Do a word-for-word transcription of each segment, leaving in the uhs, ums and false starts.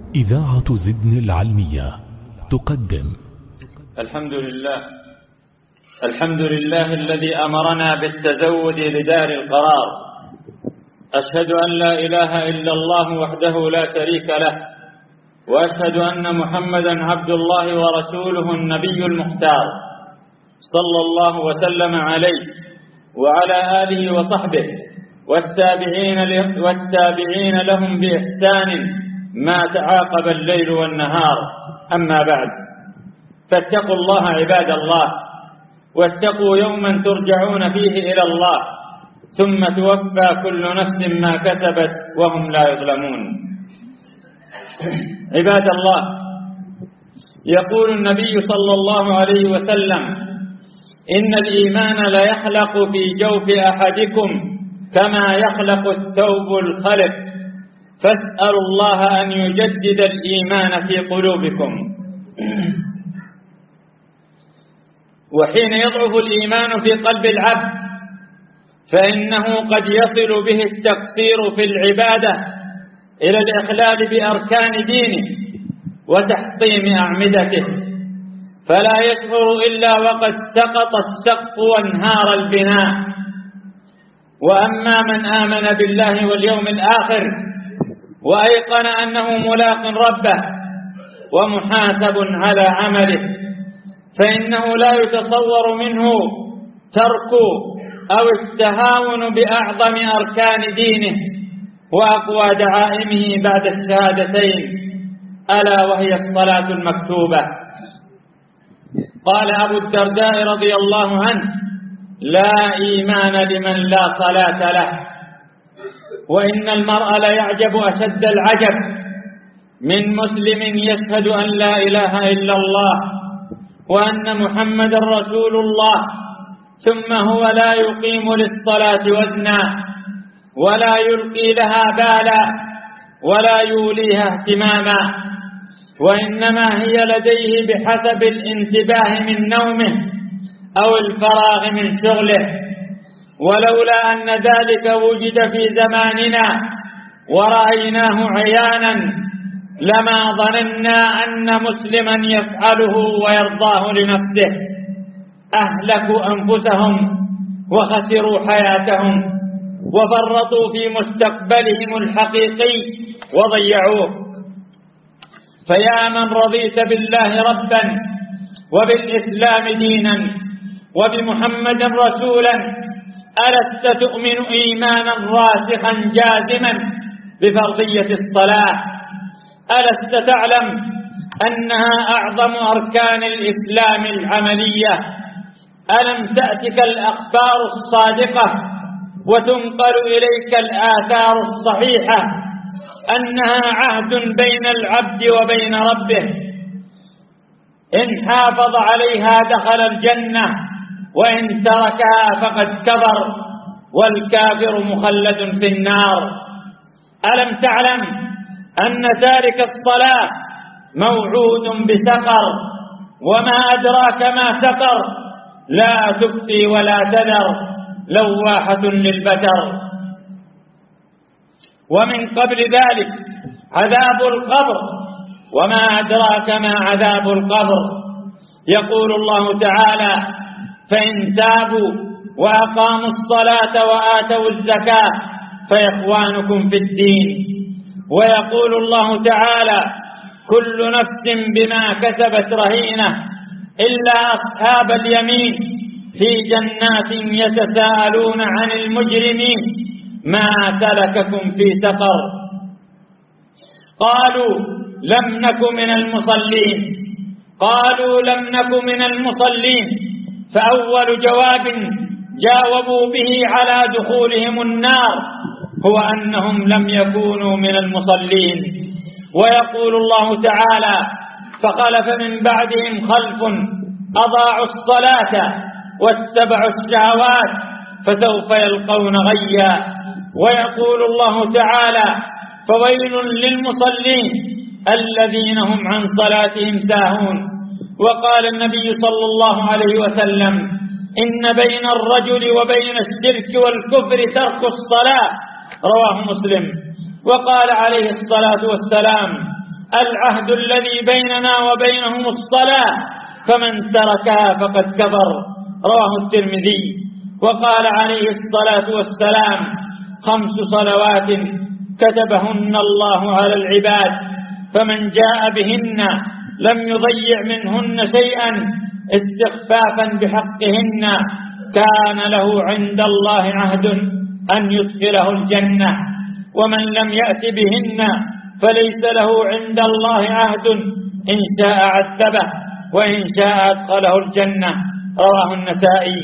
إذاعة زدن العلمية تقدم. الحمد لله الحمد لله الذي أمرنا بالتزود لدار القرار. أشهد أن لا إله إلا الله وحده لا شريك له، وأشهد أن محمدا عبد الله ورسوله النبي المختار، صلى الله وسلم عليه وعلى آله وصحبه والتابعين والتابعين لهم بإحسان ما تعاقب الليل والنهار. أما بعد، فاتقوا الله عباد الله، واتقوا يوما ترجعون فيه إلى الله، ثم توفى كل نفس ما كسبت وهم لا يظلمون. عباد الله، يقول النبي صلى الله عليه وسلم: إن الإيمان ليخلق في جوف أحدكم كما يخلق الثوب الخلق، فاسألوا الله أن يجدد الإيمان في قلوبكم. وحين يضعف الإيمان في قلب العبد فإنه قد يصل به التقصير في العبادة إلى الإخلال بأركان دينه وتحطيم أعمدته، فلا يشعر إلا وقد سقط السقف وانهار البناء. وأما من آمن بالله واليوم الآخر وأيقن أنه ملاق ربه ومحاسب على عمله، فإنه لا يتصور منه ترك أو التهاون بأعظم أركان دينه وأقوى دعائمه بعد الشهادتين، ألا وهي الصلاة المكتوبة. قال أبو الدرداء رضي الله عنه: لا إيمان لمن لا صلاة له. وإن المرء ليعجب أشد العجب من مسلم يشهد أن لا إله إلا الله وأن محمد رسول الله، ثم هو لا يقيم للصلاة وزنا ولا يلقي لها بالا ولا يوليها اهتماما، وإنما هي لديه بحسب الانتباه من نومه أو الفراغ من شغله. ولولا أن ذلك وجد في زماننا ورأيناه عيانا لما ظننا أن مسلما يفعله ويرضاه لنفسه. أهلكوا أنفسهم وخسروا حياتهم وفرطوا في مستقبلهم الحقيقي وضيعوه. فيا من رضيت بالله ربا وبالإسلام دينا وبمحمد رسولا، ألست تؤمن إيمانا راسخا جازما بفرضية الصلاة؟ ألست تعلم أنها أعظم أركان الإسلام العملية؟ ألم تأتك الأخبار الصادقة وتنقل إليك الآثار الصحيحة أنها عهد بين العبد وبين ربه، إن حافظ عليها دخل الجنة وإن تركها فقد كفر، والكافر مخلد في النار. ألم تعلم أن تارك الصلاة موعود بسقر؟ وما أدراك ما سقر؟ لا تبقي ولا تذر، لواحة للبشر. ومن قبل ذلك عذاب القبر، وما أدراك ما عذاب القبر. يقول الله تعالى: فإن تابوا وأقاموا الصلاة وآتوا الزكاة فإخوانكم في الدين. ويقول الله تعالى: كل نفس بما كسبت رهينة إلا أصحاب اليمين في جنات يتساءلون عن المجرمين ما سلككم في سقر؟ قالوا لم نك من المصلين قالوا لم نك من المصلين فأول جواب جاوبوا به على دخولهم النار هو أنهم لم يكونوا من المصلين. ويقول الله تعالى: فخلف من بعدهم خلف أضاعوا الصلاة واتبعوا الشهوات فسوف يلقون غيا. ويقول الله تعالى: فويل للمصلين الذين هم عن صلاتهم ساهون. وقال النبي صلى الله عليه وسلم: إن بين الرجل وبين الشرك والكفر ترك الصلاة، رواه مسلم. وقال عليه الصلاة والسلام: العهد الذي بيننا وبينهم الصلاة فمن تركها فقد كفر. رواه الترمذي. وقال عليه الصلاة والسلام: خمس صلوات كتبهن الله على العباد، فمن جاء بهن لم يضيع منهن شيئا استخفافا بحقهن كان له عند الله عهد أن يدخله الجنة، ومن لم يأت بهن فليس له عند الله عهد، إن شاء عذبه وإن شاء أدخله الجنة. رواه النسائي.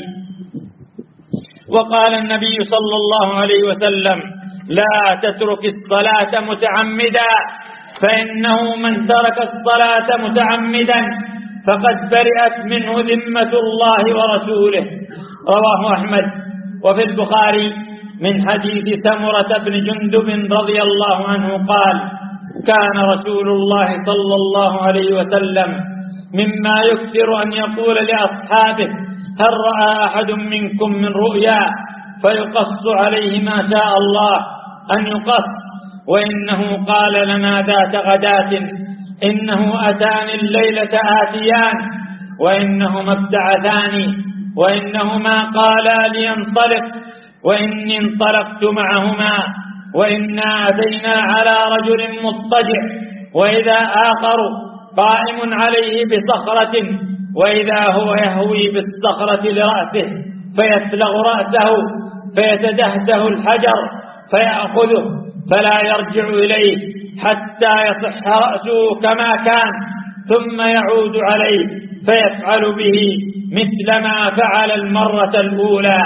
وقال النبي صلى الله عليه وسلم: لا تترك الصلاة متعمدا، فإنه من ترك الصلاة متعمدا فقد برئت منه ذمة الله ورسوله. رواه أحمد. وفي البخاري من حديث سمرة بن جندب رضي الله عنه قال: كان رسول الله صلى الله عليه وسلم مما يكثر أن يقول لأصحابه: هل رأى أحد منكم من رؤيا؟ فيقص عليه ما شاء الله أن يقص. وإنه قال لنا ذات غداة: إنه أتاني الليلة آتيان، وإنهما ابتعثاني، وإنهما قالا لي انطلق، وإني انطلقت معهما، وإنا أتينا على رجل مضطجع، وإذا آخر قائم عليه بصخرة، وإذا هو يهوي بالصخرة لرأسه فيفلغ رأسه فيتدهده الحجر فيأخذه فلا يرجع إليه حتى يصح رأسه كما كان، ثم يعود عليه فيفعل به مثل ما فعل المرة الأولى.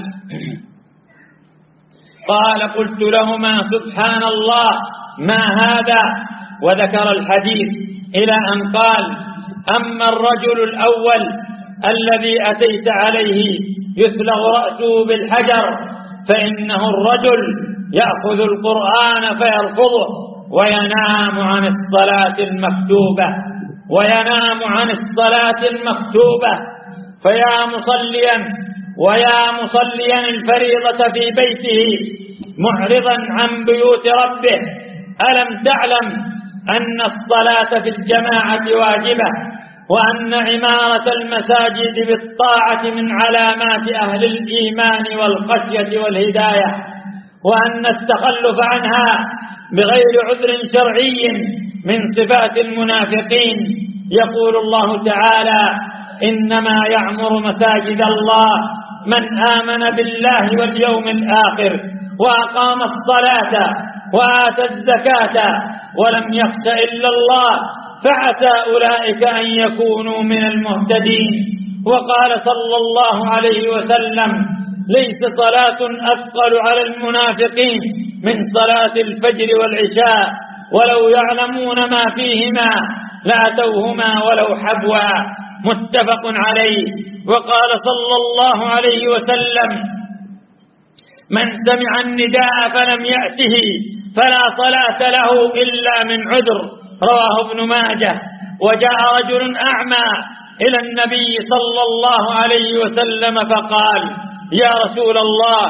قال: قلت لهما: سبحان الله، ما هذا؟ وذكر الحديث إلى أن قال: أما الرجل الأول الذي أتيت عليه يثلغ رأسه بالحجر فإنه الرجل يأخذ القرآن فيرفضه وينام عن الصلاة المكتوبة وينام عن الصلاة المكتوبة فيا مصليا ويا مصليا الفريضة في بيته معرضا عن بيوت ربه، ألم تعلم أن الصلاة في الجماعة واجبة، وأن عمارة المساجد بالطاعة من علامات أهل الإيمان والخشية والهداية، وأن التخلف عنها بغير عذر شرعي من صفات المنافقين. يقول الله تعالى: إنما يعمر مساجد الله من آمن بالله واليوم الآخر وأقام الصلاة وآتى الزكاة ولم يخش إلا الله فعسى أولئك أن يكونوا من المهتدين. وقال صلى الله عليه وسلم: ليس صلاة أثقل على المنافقين من صلاة الفجر والعشاء، ولو يعلمون ما فيهما لأتوهما ولو حبوا. متفق عليه. وقال صلى الله عليه وسلم: من سمع النداء فلم يأته فلا صلاة له إلا من عذر. رواه ابن ماجه. وجاء رجل أعمى إلى النبي صلى الله عليه وسلم فقال: يا رسول الله،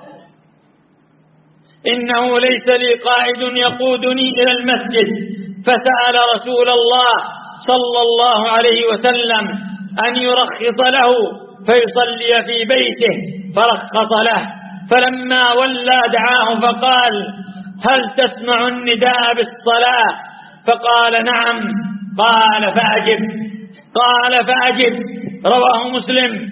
إنه ليس لي قائد يقودني إلى المسجد. فسأل رسول الله صلى الله عليه وسلم أن يرخص له فيصلي في بيته، فرخص له. فلما ولى دعاه فقال: هل تسمع النداء بالصلاة؟ فقال: نعم. قال: فأجب. قال: فأجب. رواه مسلم.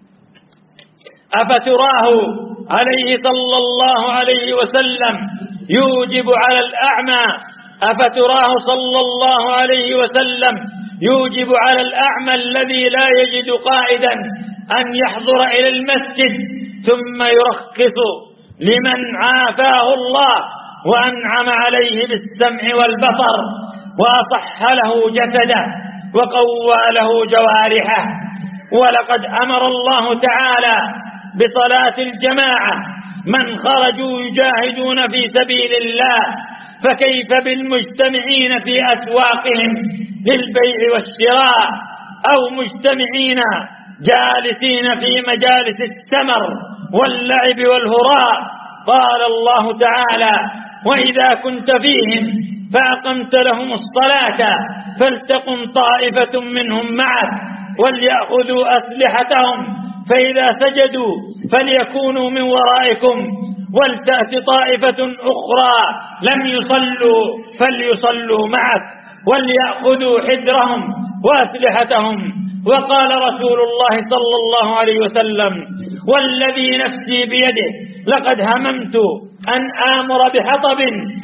أفتراه عليه صلى الله عليه وسلم يوجب على الأعمى أفتراه صلى الله عليه وسلم يوجب على الأعمى الذي لا يجد قائدا أن يحضر إلى المسجد ثم يرخص لمن عافاه الله وأنعم عليه بالسمع والبصر وأصح له جسده وقوى له جوارحه. ولقد أمر الله تعالى بصلاة الجماعة من خرجوا يجاهدون في سبيل الله، فكيف بالمجتمعين في أسواقهم للبيع والشراء، أو مجتمعين جالسين في مجالس السمر واللعب والهراء. قال الله تعالى: وإذا كنت فيهم فأقمت لهم الصلاة فلتقم طائفة منهم معك وليأخذوا أسلحتهم فإذا سجدوا فليكونوا من ورائكم ولتأت طائفة أخرى لم يصلوا فليصلوا معك وليأخذوا حذرهم وأسلحتهم. وقال رسول الله صلى الله عليه وسلم: والذي نفسي بيده لقد هممت أن آمر بحطب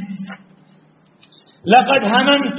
لقد هممت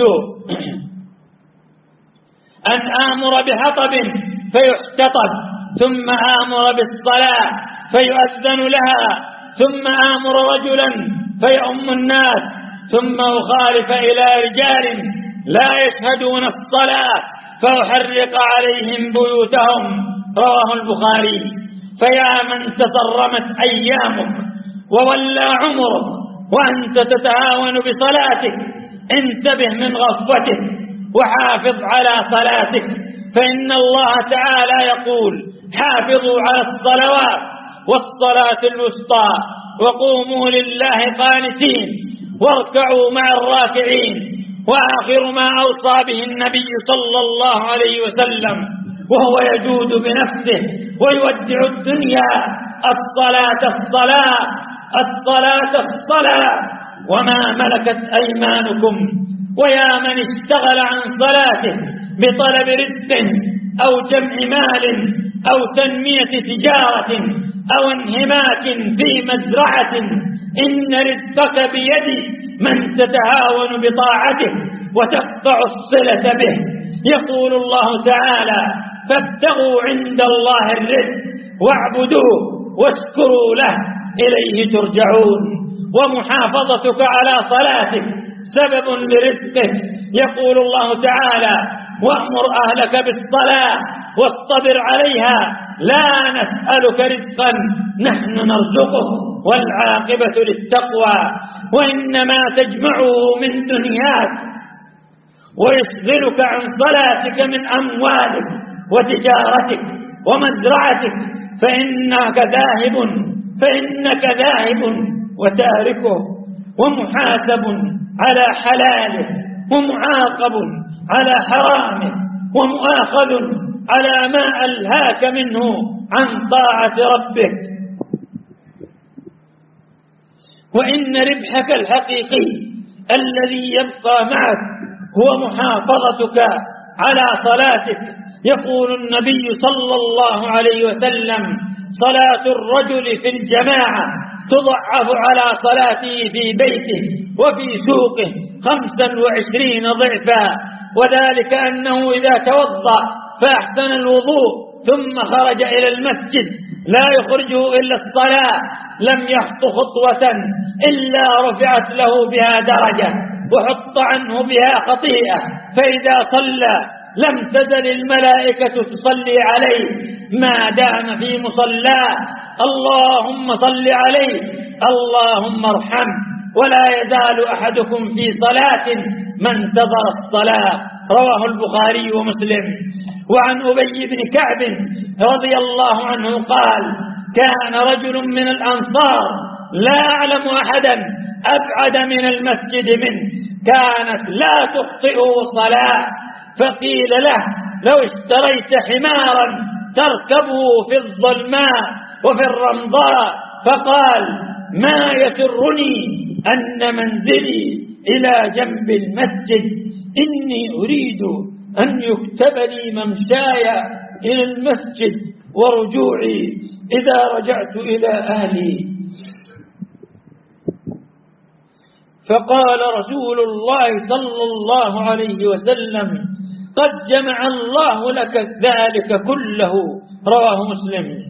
أن آمر بحطب فيحتطب ثم آمر بالصلاة فيؤذن لها ثم آمر رجلا فيؤم الناس ثم أخالف إلى رجال لا يشهدون الصلاة فأحرق عليهم بيوتهم. رواه البخاري. فيا من تصرمت أيامك وولى عمرك وأنت تتهاون بصلاتك انتبه من غفوتك وحافظ على صلاتك، فإن الله تعالى يقول: حافظوا على الصلوات والصلاة الوسطى وقوموا لله قانتين واركعوا مع الراكعين. وآخر ما أوصى به النبي صلى الله عليه وسلم وهو يجود بنفسه ويودع الدنيا: الصلاة الصلاة الصلاة الصلاة وما ملكت أيمانكم. ويا من اشتغل عن صلاته بطلب رزق أو جمع مال أو تنمية تجارة أو انهماك في مزرعة، إن رزقك بيد من تتهاون بطاعته وتقطع الصلة به. يقول الله تعالى: فابتغوا عند الله الرزق واعبدوه واشكروا له إليه ترجعون. ومحافظتك على صلاتك سبب لرزقك. يقول الله تعالى: وأمر أهلك بالصلاة واصطبر عليها لا نسألك رزقا نحن نرزقك والعاقبة للتقوى. وإنما تجمعه من دنياك ويشغلك عن صلاتك من أموالك وتجارتك ومزرعتك فإنك ذاهب فإنك ذاهب وتاركه ومحاسب على حلاله ومعاقب على حرامه ومؤاخذ على ما ألهاك منه عن طاعة ربك. وإن ربحك الحقيقي الذي يبقى معك هو محافظتك على صلاتك. يقول النبي صلى الله عليه وسلم: صلاة الرجل في الجماعة تضعف على صلاته في بيته وفي سوقه خمسا وعشرين ضعفا، وذلك أنه إذا توضأ فأحسن الوضوء ثم خرج إلى المسجد لا يخرجه إلا الصلاة لم يخط خطوة إلا رفعت له بها درجة وحط عنه بها خطيئة، فإذا صلى لم تزل الملائكة تصلي عليه ما دام في مصلاه: اللهم صل عليه اللهم ارحم. ولا يزال أحدكم في صلاة ما انتظر الصلاة. رواه البخاري ومسلم. وعن أبي بن كعب رضي الله عنه قال: كان رجل من الأنصار لا أعلم أحدا أبعد من المسجد منه، كانت لا تخطئه صلاة، فقيل له: لو اشتريت حمارا تركبه في الظلماء وفي الرمضاء، فقال: ما يسرني أن منزلي إلى جنب المسجد، إني أريد أن يكتب لي ممشاي إلى المسجد ورجوعي إذا رجعت إلى أهلي. فقال رسول الله صلى الله عليه وسلم: قد جمع الله لك ذلك كله. رواه مسلم.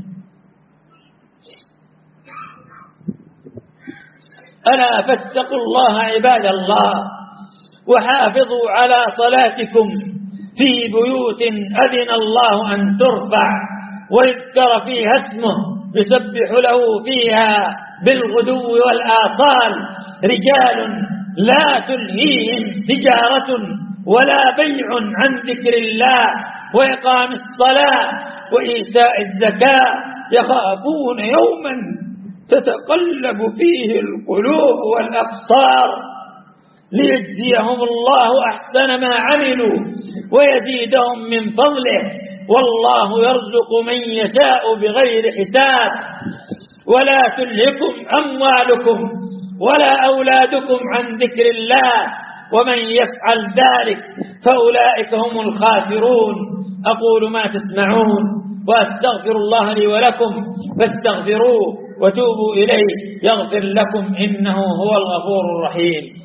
ألا فاتقوا الله عباد الله وحافظوا على صلاتكم في بيوت أذن الله أن ترفع ويذكر فيها اسمه يسبح له فيها بالغدو والآصال رجال لا تلهيهم تجارة ولا بيع عن ذكر الله وإقام الصلاة وإيتاء الزكاة يخافون يوما تتقلب فيه القلوب والأبصار. ليجزيهم الله أحسن ما عملوا ويزيدهم من فضله، والله يرزق من يشاء بغير حساب. ولا تلهكم أموالكم ولا أولادكم عن ذكر الله، ومن يفعل ذلك فأولئك هم الخاسرون. أقول ما تسمعون وأستغفر الله لي ولكم فاستغفروه وتوبوا إليه يغفر لكم إنه هو الغفور الرحيم.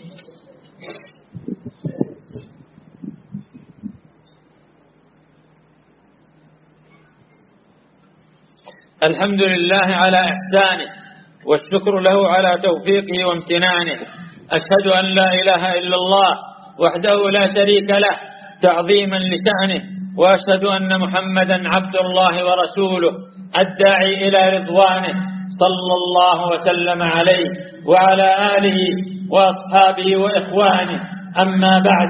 الحمد لله على إحسانه، والشكر له على توفيقه وامتنانه. أشهد أن لا إله إلا الله وحده لا شريك له تعظيما لشأنه، وأشهد أن محمدا عبد الله ورسوله الداعي إلى رضوانه، صلى الله وسلم عليه وعلى آله وأصحابه وإخوانه. أما بعد،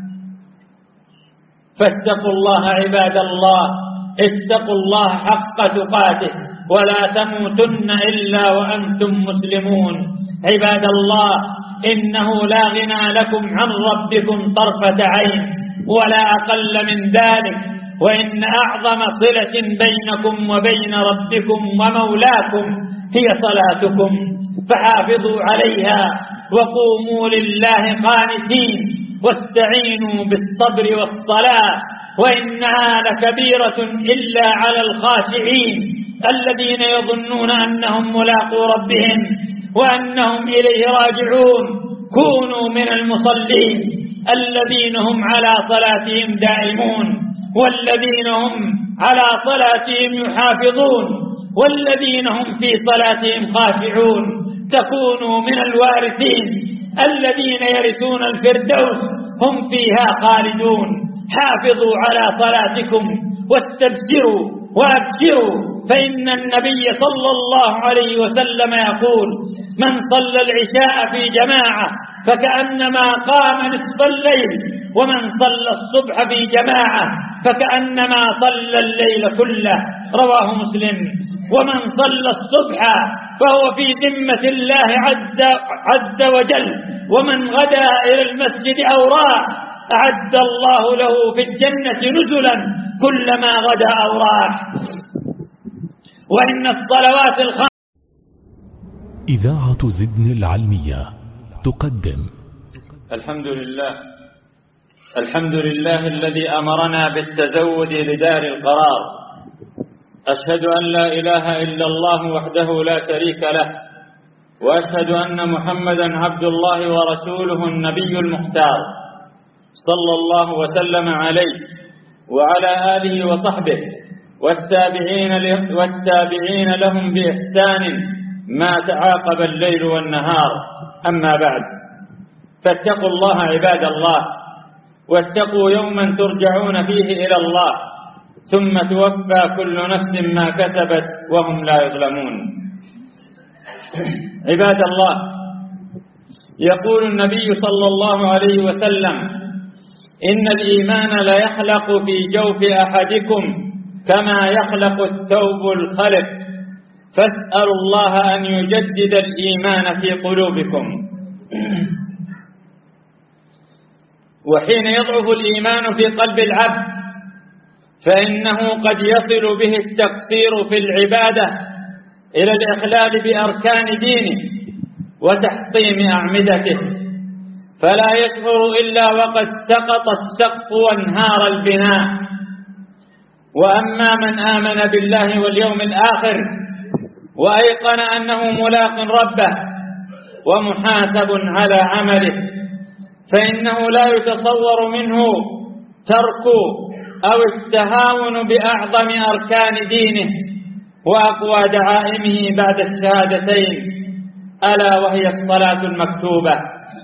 فاتقوا الله عباد الله، اتقوا الله حق تقاته ولا تموتن إلا وأنتم مسلمون. عباد الله، إنه لا غنى لكم عن ربكم طرفة عين ولا أقل من ذلك، وإن أعظم صلة بينكم وبين ربكم ومولاكم هي صلاتكم، فحافظوا عليها وقوموا لله قانتين، واستعينوا بالصبر والصلاة، وإنها لكبيرة إلا على الخاشعين الذين يظنون أنهم ملاقو ربهم وأنهم إليه راجعون. كونوا من المصلين الذين هم على صلاتهم دائمون، والذين هم على صلاتهم يحافظون، والذين هم في صلاتهم خاشعون. تكونوا من الوارثين الذين يرثون الفردوس هم فيها خالدون. حافظوا على صلاتكم واستبشروا وأبشروا، فإن النبي صلى الله عليه وسلم يقول: من صلى العشاء في جماعة فكأنما قام نصف الليل، ومن صلى الصبح في جماعة فكأنما صلى الليل كله. رواه مسلم. ومن صلى الصبح فهو في ذمة الله عز, عز وجل، ومن غدا إلى المسجد أو راح أعد الله له في الجنة نزلا كلما غدا أو راح. وإن الصلوات الخمس. إذاعة زدن العلمية تقدم. الحمد لله الحمد لله الذي أمرنا بالتزود لدار القرار. أشهد أن لا إله إلا الله وحده لا شريك له، وأشهد أن محمدا عبد الله ورسوله النبي المختار، صلى الله وسلم عليه وعلى آله وصحبه والتابعين والتابعين لهم بإحسان ما تعاقب الليل والنهار. أما بعد، فاتقوا الله عباد الله، واتقوا يوما ترجعون فيه إلى الله، ثم توفى كل نفس ما كسبت وهم لا يظلمون. عباد الله، يقول النبي صلى الله عليه وسلم: إن الإيمان لا يخلق في جوف أحدكم كما يخلق الثوب الخلق، فاسألوا الله أن يجدد الإيمان في قلوبكم. وحين يضعف الإيمان في قلب العبد فإنه قد يصل به التقصير في العبادة إلى الإخلال بأركان دينه وتحطيم أعمدته، فلا يشعر إلا وقد سقط السقف وانهار البناء. وأما من آمن بالله واليوم الآخر وأيقن أنه ملاق ربه ومحاسب على عمله، فإنه لا يتصور منه ترك أو التهاون بأعظم أركان دينه وأقوى دعائمه بعد الشهادتين، ألا وهي الصلاة المكتوبة.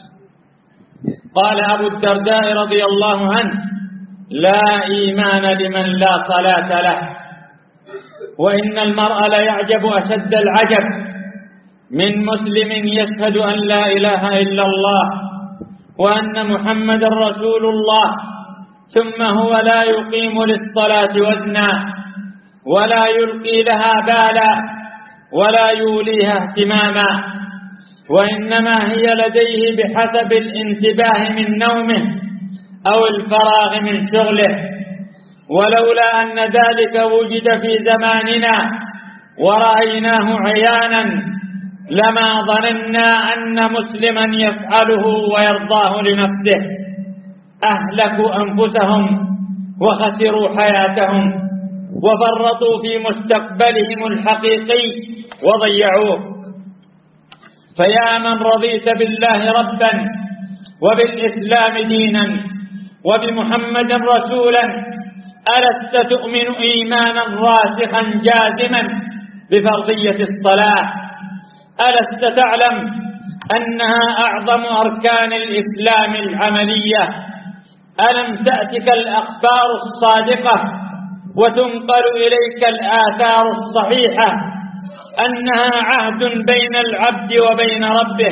قال أبو الدرداء رضي الله عنه: لا إيمان لمن لا صلاة له. وإن المرء ليعجب أشد العجب من مسلم يشهد أن لا إله إلا الله وأن محمد رسول الله، ثم هو لا يقيم للصلاة وزنا ولا يلقي لها بالا ولا يوليها اهتماما، وإنما هي لديه بحسب الانتباه من نومه أو الفراغ من شغله، ولولا أن ذلك وجد في زماننا ورأيناه عيانا لما ظننا أن مسلما يفعله ويرضاه لنفسه. أهلكوا أنفسهم وخسروا حياتهم وفرطوا في مستقبلهم الحقيقي وضيعوه. فيا من رضيت بالله ربا وبالإسلام دينا وبمحمد رسولا، ألست تؤمن إيمانا راسخا جازما بفرضية الصلاة؟ ألست تعلم أنها أعظم أركان الإسلام العملية؟ ألم تأتك الأخبار الصادقة وتنقل إليك الآثار الصحيحة أنها عهد بين العبد وبين ربه،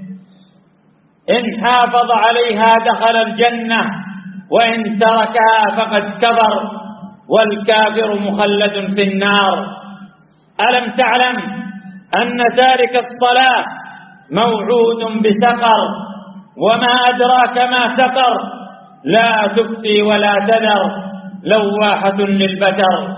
إن حافظ عليها دخل الجنة وإن تركها فقد كفر والكافر مخلد في النار؟ ألم تعلم أن تارك الصلاة موعود بسقر؟ وما أدراك ما سقر؟ لا تبقي ولا تذر، لواحة للبشر.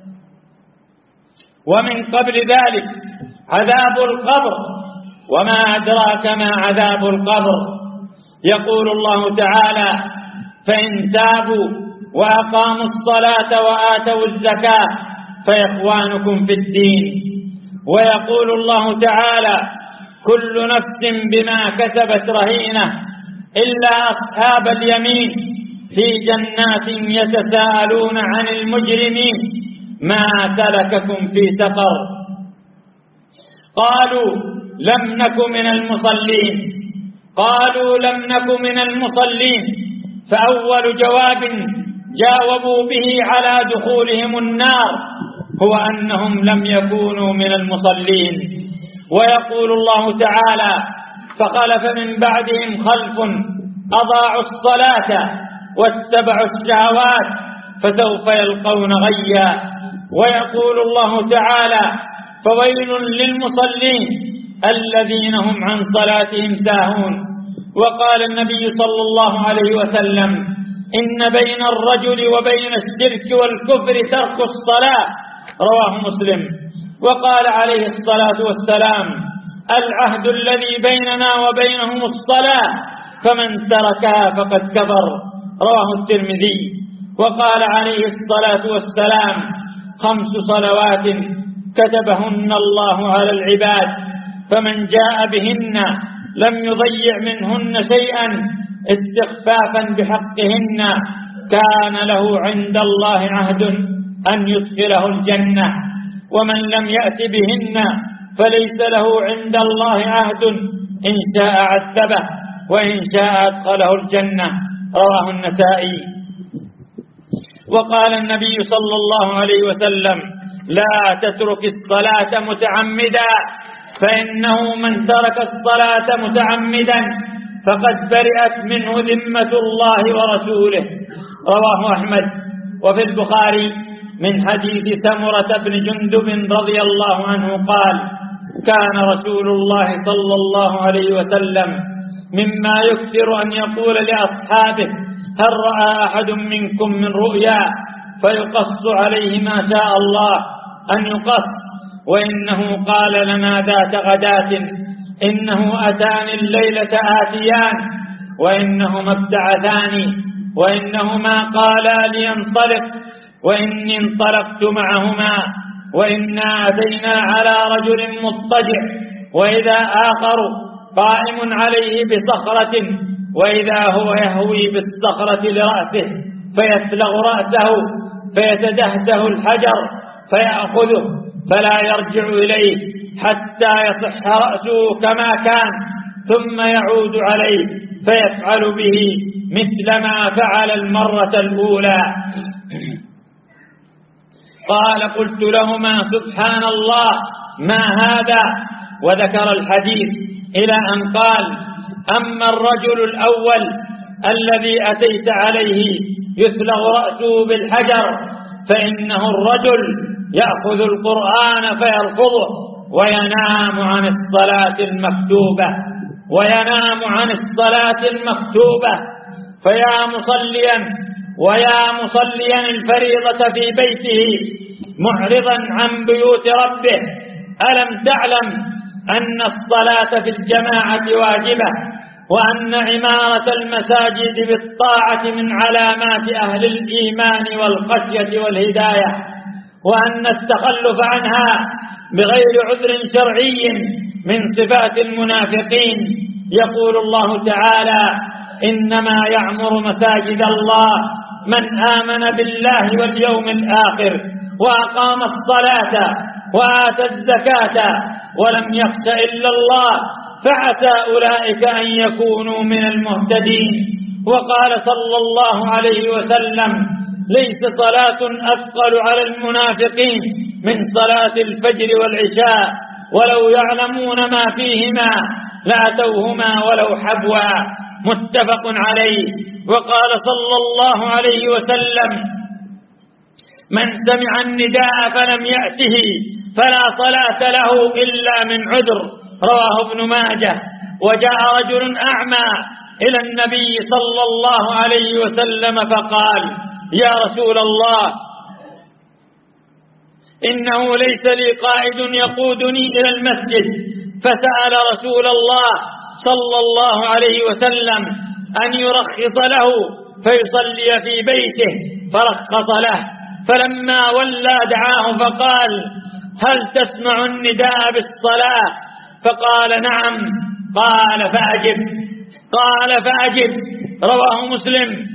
ومن قبل ذلك عذاب القبر، وما أدراك ما عذاب القبر. يقول الله تعالى: فإن تابوا وأقاموا الصلاة وآتوا الزكاة فإخوانكم في الدين. ويقول الله تعالى: كل نفس بما كسبت رهينة إلا أصحاب اليمين في جنات يتساءلون عن المجرمين ما سلككم في سقر؟ قالوا لم نك من المصلين قالوا لم نك من المصلين فأول جواب جاوبوا به على دخولهم النار هو أنهم لم يكونوا من المصلين. ويقول الله تعالى: فخلف من بعدهم خلف أضاعوا الصلاة واتبعوا الشهوات فسوف يلقون غيا. ويقول الله تعالى: فويل للمصلين الذين هم عن صلاتهم ساهون. وقال النبي صلى الله عليه وسلم: إن بين الرجل وبين الشرك والكفر ترك الصلاة، رواه مسلم. وقال عليه الصلاة والسلام: العهد الذي بيننا وبينهم الصلاة، فمن تركها فقد كفر، رواه الترمذي. وقال عليه الصلاة والسلام: خمس صلوات كتبهن الله على العباد، فمن جاء بهن لم يضيع منهن شيئا استخفافا بحقهن كان له عند الله عهد أن يدخله الجنة، ومن لم يأت بهن فليس له عند الله عهد، إن شاء عذبه وإن شاء أدخله الجنة، رواه النسائي. وقال النبي صلى الله عليه وسلم: لا تترك الصلاة متعمدا، فإنه من ترك الصلاة متعمدا فقد برئت منه ذمة الله ورسوله، رواه أحمد. وفي البخاري من حديث سمرة بن جندب رضي الله عنه قال: كان رسول الله صلى الله عليه وسلم مما يكثر أن يقول لأصحابه: هل رأى أحد منكم من رؤيا؟ فيقص عليه ما شاء الله أن يقص. وإنه قال لنا ذات غداة: إنه أتاني الليلة آتيان، وإنهما ابتعثاني، وإنهما قالا لي انطلق، وإني انطلقت معهما، وإنا أتينا على رجل مضطجع، وإذا آخر قائم عليه بصخرة، وإذا هو يهوي بالصخرة لرأسه فيفلغ رأسه فيتدهده الحجر فيأخذه فلا يرجع إليه حتى يصح رأسه كما كان، ثم يعود عليه فيفعل به مثل ما فعل المرة الأولى. قال: قلت لهما: سبحان الله، ما هذا؟ وذكر الحديث إلى أن قال: أما الرجل الأول الذي أتيت عليه يثلغ رأسه بالحجر فإنه الرجل يأخذ القرآن فيرفضه وينام عن الصلاة المكتوبة وينام عن الصلاة المكتوبة. فيا مصليا ويا مصليا الفريضة في بيته معرضا عن بيوت ربه، ألم تعلم أن الصلاة في الجماعة واجبة، وأن عمارة المساجد بالطاعة من علامات أهل الإيمان والخشية والهداية، وأن التخلف عنها بغير عذر شرعي من صفات المنافقين. يقول الله تعالى: إنما يعمر مساجد الله من آمن بالله واليوم الآخر وأقام الصلاة وآتى الزكاة ولم يخش إلا الله فعسى أولئك أن يكونوا من المهتدين. وقال صلى الله عليه وسلم: ليس صلاة أثقل على المنافقين من صلاة الفجر والعشاء، ولو يعلمون ما فيهما لأتوهما ولو حبوا. متفق عليه. وقال صلى الله عليه وسلم: من سمع النداء فلم يأته فلا صلاة له إلا من عذر. رواه ابن ماجه. وجاء رجل أعمى إلى النبي صلى الله عليه وسلم فقال: يا رسول الله، إنه ليس لي قائد يقودني إلى المسجد. فسأل رسول الله صلى الله عليه وسلم أن يرخص له فيصلي في بيته، فرخص له. فلما ولى دعاه فقال: هل تسمع النداء بالصلاة؟ فقال: نعم. قال: فأجب. قال: فأجب. رواه مسلم.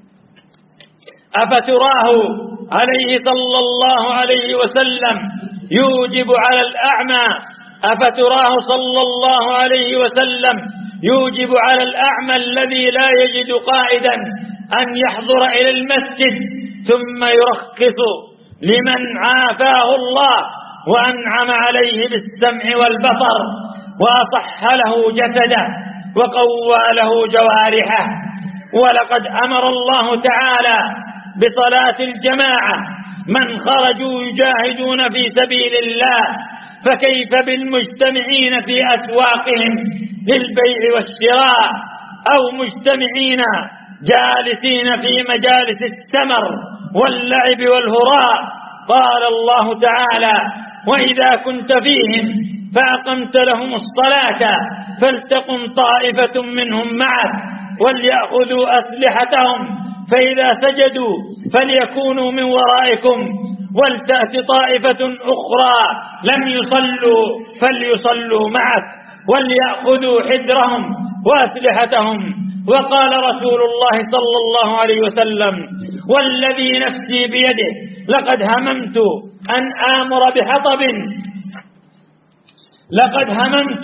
أفتراه عليه صلى الله عليه وسلم يوجب على الأعمى أفتراه صلى الله عليه وسلم يوجب على الأعمى الذي لا يجد قائدا أن يحضر إلى المسجد ثم يرخص لمن عافاه الله وأنعم عليه بالسمع والبصر وأصح له جسده وقوى له جوارحه. ولقد أمر الله تعالى بصلاة الجماعة من خرجوا يجاهدون في سبيل الله، فكيف بالمجتمعين في أسواقهم للبيع والشراء، أو مجتمعين جالسين في مجالس السمر واللعب والهراء. قال الله تعالى: وإذا كنت فيهم فأقمت لهم الصلاة فلتقم طائفة منهم معك وليأخذوا أسلحتهم فإذا سجدوا فليكونوا من ورائكم ولتأت طائفة أخرى لم يصلوا فليصلوا معك وليأخذوا حذرهم وأسلحتهم. وقال رسول الله صلى الله عليه وسلم: والذي نفسي بيده لقد هممت أن آمر بحطب لقد هممت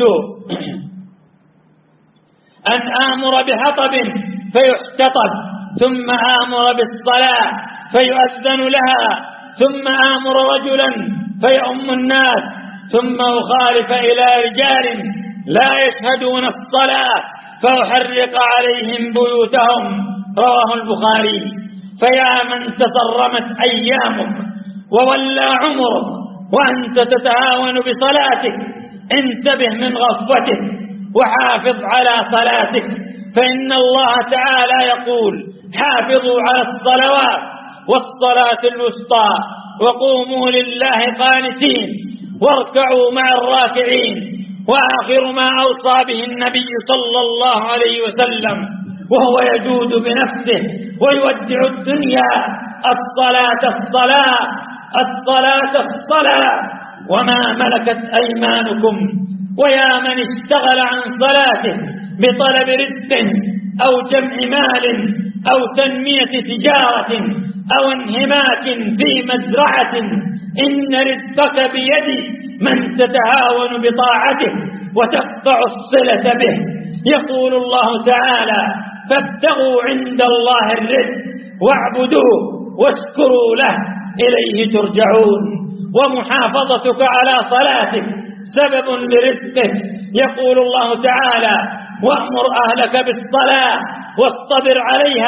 أن آمر بحطب فيحتطب، ثم آمر بالصلاة فيؤذن لها، ثم آمر رجلا فيؤم الناس، ثم أخالف إلى رجال لا يشهدون الصلاة فأحرق عليهم بيوتهم. رواه البخاري. فيا من تصرمت أيامك وولى عمرك وأنت تتهاون بصلاتك، انتبه من غفوتك وحافظ على صلاتك، فإن الله تعالى يقول: حافظوا على الصلوات والصلاة الوسطى وقوموا لله قانتين واركعوا مع الراكعين. وآخر ما أوصى به النبي صلى الله عليه وسلم وهو يجود بنفسه ويودع الدنيا: الصلاة الصلاة الصلاة الصلاة وما ملكت أيمانكم. ويا من اشتغل عن صلاته بطلب رزق أو جمع مال أو تنمية تجارة أو انهماك في مزرعة، إن رزقك بيد من تتهاون بطاعته وتقطع الصلة به. يقول الله تعالى: فابتغوا عند الله الرزق واعبدوه واشكروا له إليه ترجعون. ومحافظتك على صلاتك سبب لرزقك. يقول الله تعالى: وأمر أهلك بالصلاة واصطبر عليها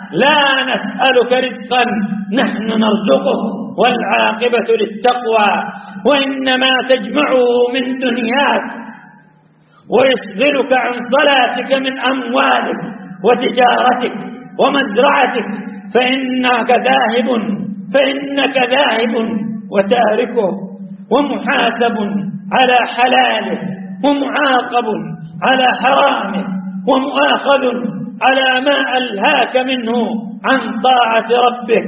لا نسألك رزقا نحن نرزقه والعاقبة للتقوى، وإنما تجمعه من دنياك ويشغلك عن صلاتك من أموالك وتجارتك ومزرعتك، فإنك ذاهب فإنك ذاهب وتاركه، ومحاسب على حلاله، ومعاقب على حرامه، ومؤاخذ على ما ألهاك منه عن طاعة ربك.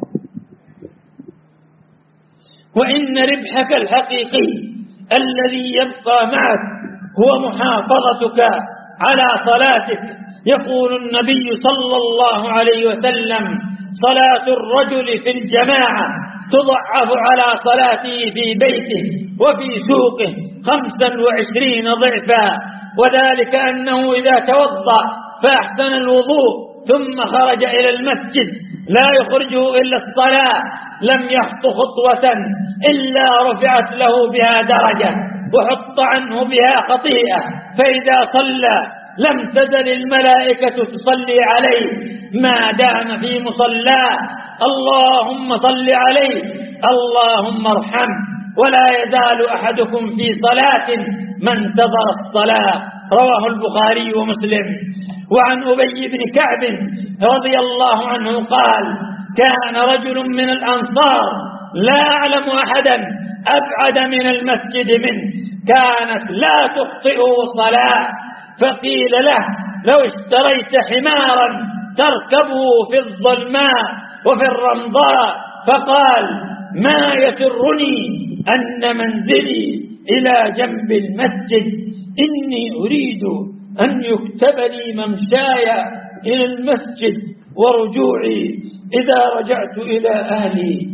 وإن ربحك الحقيقي الذي يبقى معك هو محافظتك على صلاتك. يقول النبي صلى الله عليه وسلم: صلاة الرجل في الجماعة تضعف على صلاته في بيته وفي سوقه خمسا وعشرين ضعفا، وذلك أنه إذا توضأ فأحسن الوضوء ثم خرج إلى المسجد لا يخرجه إلا الصلاة لم يخط خطوة إلا رفعت له بها درجة وحط عنه بها خطيئة، فإذا صلى لم تزل الملائكة تصلي عليه ما دام في مصلاه: اللهم صل عليه اللهم ارحم. ولا يزال أحدكم في صلاة ما انتظر الصلاة. رواه البخاري ومسلم. وعن أبي بن كعب رضي الله عنه قال: كان رجل من الأنصار لا أعلم أحدا أبعد من المسجد منه، كانت لا تخطئه صلاة، فقيل له: لو اشتريت حمارا تركبه في الظلماء وفي الرمضاء، فقال: ما يسرني أن منزلي إلى جنب المسجد، إني أريد أن يكتب لي ممشاي إلى المسجد ورجوعي إذا رجعت إلى أهلي.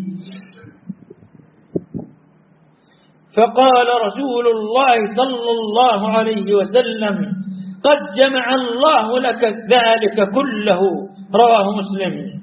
فقال رسول الله صلى الله عليه وسلم: قد جمع الله لك ذلك كله. رواه مسلم.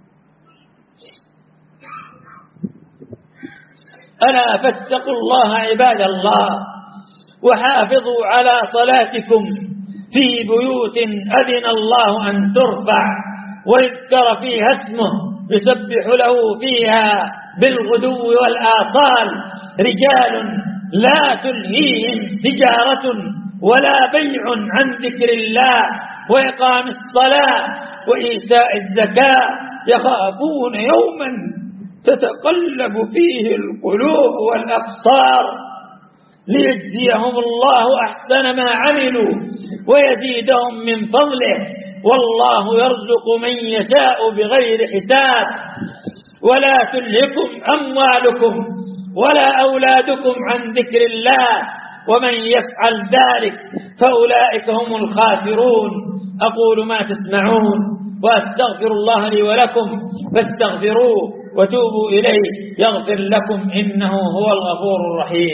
ألا فاتقوا الله عباد الله، وحافظوا على صلاتكم في بيوت أذن الله أن ترفع ويذكر فيها اسمه يسبح له فيها بالغدو والآصال رجال لا تلهيهم تجارة ولا بيع عن ذكر الله وإقام الصلاة وإيتاء الزكاة، يخافون يوما تتقلب فيه القلوب والأبصار، ليجزيهم الله أحسن ما عملوا ويزيدهم من فضله، والله يرزق من يشاء بغير حساب. ولا تلهكم أموالكم ولا أولادكم عن ذكر الله، ومن يفعل ذلك فأولئك هم الخاسرون. أقول ما تسمعون وأستغفر الله لي ولكم فاستغفروه وتوبوا إليه يغفر لكم إنه هو الغفور الرحيم.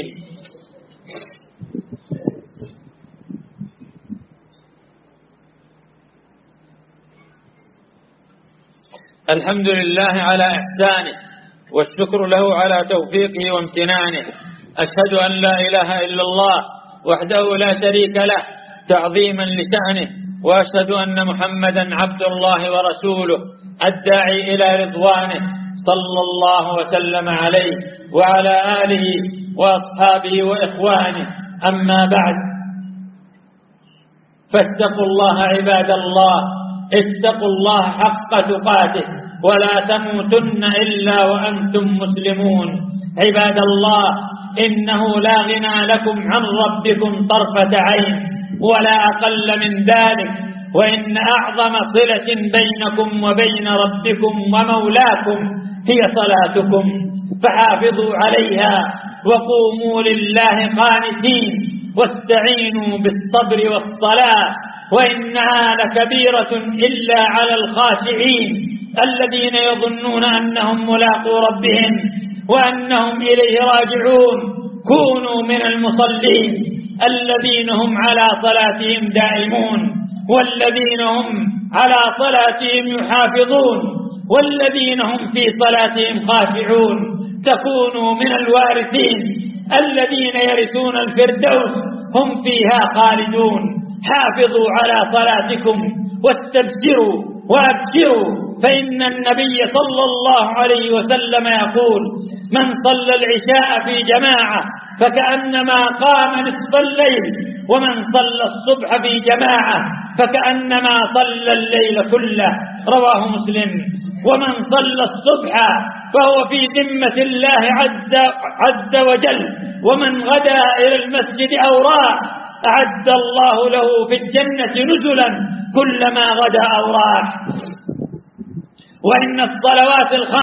الحمد لله على إحسانه، والشكر له على توفيقه وامتنانه. أشهد أن لا إله إلا الله وحده لا شريك له تعظيما لشأنه، وأشهد أن محمدا عبد الله ورسوله الداعي إلى رضوانه، صلى الله وسلم عليه وعلى آله وأصحابه وإخوانه. أما بعد، فاتقوا الله عباد الله، اتقوا الله حق تقاته ولا تموتن إلا وأنتم مسلمون. عباد الله، إنه لا غنى لكم عن ربكم طرفة عين ولا أقل من ذلك، وإن أعظم صلة بينكم وبين ربكم ومولاكم هي صلاتكم، فحافظوا عليها وقوموا لله قانتين، واستعينوا بالصبر والصلاة، وإنها لكبيرة إلا على الخاشعين الذين يظنون أنهم ملاقو ربهم وأنهم إليه راجعون. كونوا من المصلين الذين هم على صلاتهم دائمون، والذين هم على صلاتهم يحافظون، والذين هم في صلاتهم خاشعون. تكونوا من الوارثين الذين يرثون الفردوس هم فيها خالدون. حافظوا على صلاتكم واستبشروا وأبشروا فإن النبي صلى الله عليه وسلم يقول: من صلى العشاء في جماعة فكأنما قام نصف الليل، ومن صلى الصبح في جماعة فكأنما صلى الليل كله. رواه مسلم. ومن صلى الصبح فهو في ذمة الله عز, عز وجل، ومن غدا إلى المسجد أو راح أعد الله له في الجنة نزلا كلما غدا أو راح. وإن الصلوات الخمس